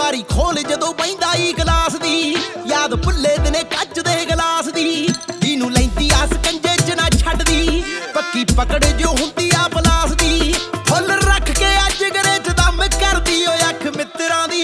ਵਾਰੀ ਖੋਲ ਜਦੋਂ ਬੈਂਦਾ ਈ ਗਲਾਸ ਦੀ ਯਾਦ ਭੁੱਲੇ ਦਿਨੇ ਕੱਚ ਦੇ ਗਲਾਸ ਦੀ ਜਿਹਨੂੰ ਲੈਂਦੀ ਆ ਸਕੰਜੇ ਚ ਨਾ ਛੱਡਦੀ ਪੱਕੀ ਪਕੜ ਜੋ ਹੁੰਦੀ ਆ ਪਲਾਸ ਦੀ ਫੁੱਲ ਰੱਖ ਕੇ ਅੱਜ ਗਰੇ ਚ ਦਮ ਕਰਦੀ ਓ ਅੱਖ ਮਿੱਤਰਾਂ ਦੀ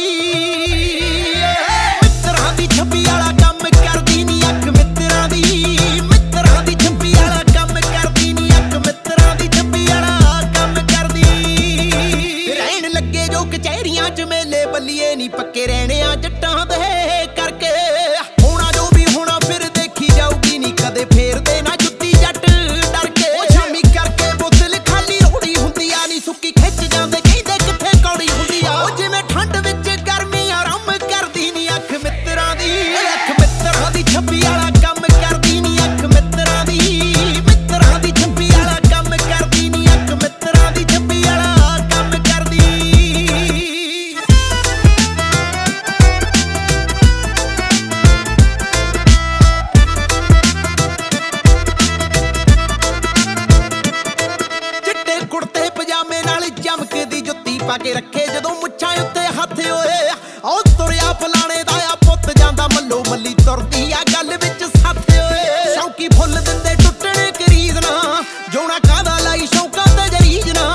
ਮਿੱਤਰਾਂ ਦੀ ਛੱਬੀ ਵਾਲਾ ਕੰਮ ਕਰਦੀ ਨੀ ਅੱਖ ਮਿੱਤਰਾਂ ਦੀ ਮਿੱਤਰਾਂ ਦੀ ਛੱਬੀ ਵਾਲਾ ਕੰਮ ਕਰਦੀ ਨੀ ਅੱਖ ਮਿੱਤਰਾਂ ਦੀ ਛੱਬੀ ਵਾਲਾ ਕੰਮ ਕਰਦੀ ਰਹਿਣ ਲੱਗੇ ਜੋ ਕਚਹਿਰੀਆਂ ਚ ਮੇਲੇ ਬੱਲੀਏ ਨੀ ਪੱਕੇ ਰਹਿਣੇ ਆ ਜੱਟਾਂ ਦੇ ਕਰਕੇ ਹੋਣਾ ਜੋ ਵੀ ਹੋਣਾ ਫਿਰ ਦੇਖੀ ਜਾਊਗੀ ਨੀ ਕਦੇ ਫੇਰਦੇ ਨਾ ਜੁੱਤੀ ਜੱਟ ਡਰ ਕੇ ਸ਼ਾਮੀ ਕਰਕੇ ਬੋਤਲ ਖਾਲੀ ਰੋੜੀ ਹੁੰਦੀ ਆ ਨੀ ਸੁੱਕੀ ਖਿੱਚ ਜਾਂਦੇ ਕਹਿੰਦੇ ਕਿੱਥੇ ਕੌੜੀ ਹੁੰਦੀ ਆ ਉਹ ਜਿਵੇਂ ਠੰਡ ਵਿੱਚ ਗਰਮੀ ਆਰਾਮ ਕਰਦੀ ਨੀ ਅੱਖ ਮਿੱਤਰਾਂ ਦੀ ਅੱਖ ਮਿੱਤਰਾਂ ਦੀ ਛੱਬੀ ਵਾਲਾ ਕੰਮ ਕਰਦੀ ਨੀ ਅੱਖ ਮਿੱਤਰਾਂ ਦੀ ਮਿੱਤਰਾਂ ਦੀ ਛੱਬੀ ਵਾਲਾ ਕੰਮ ਕਰਦੀ ਨੀ ਅੱਖ ਮਿੱਤਰਾਂ ਦੀ ਛੱਬੀ ਵਾਲਾ ਕੰਮ ਕਰਦੀ ਚਿੱਟੇ ਕੁੜਤੇ ਪਜਾਮੇ ਨਾਲ ਚਮਕਦੀ ਜੁੱਤੀ ਪਾ ਕੇ ਰੱਖੇ ਜਦੋਂ ਮੁੱਛਾਂ ਉੱਤੇ ਹੱਥ ਓਏ ਆਉ ਤੁਰਿਆ ਫਲਾਣੇ ਦਾ ਆ ਪੁੱਤ ਜਾਂਦਾ ਮੱਲੋ ਮੱਲੀ ਤੁਰਦੀ ਆ ਗੱਲ ਵਿੱਚ ਸੱਥ ਓਏ ਸ਼ੌਂਕੀ ਫੁੱਲ ਦਿੰਦੇ ਟੁੱਟਣੇ ਕਰੀਜ਼ ਨਾ ਜੋਣਾ ਕਾਹਦਾ ਲਾਈ ਸ਼ੌਂਕਾਂ ਤੇ ਜਰੀਜ ਨਾ